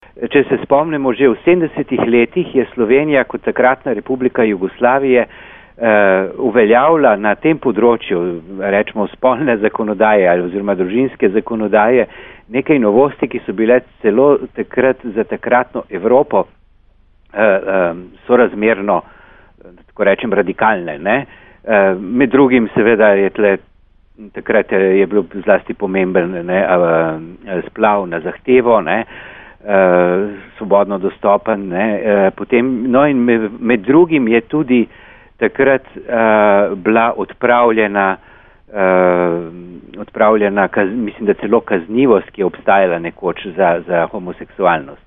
če se spomnimo, že v 70-ih letih je Slovenija kot takratna Republika Jugoslavije uveljavila na tem področju, rečemo spolne zakonodaje oziroma družinske zakonodaje, nekaj novosti, ki so bile celo takrat za takratno Evropo sorazmerno, tako rečem, radikalne. Ne? Med drugim seveda je takrat je bilo zlasti pomemben splav na zahtevo, ne? Svobodno dostopen. Ne? Potem, no in med drugim je tudi takrat bila odpravljena, mislim, da celo kaznivost, ki je obstajala nekoč za homoseksualnost.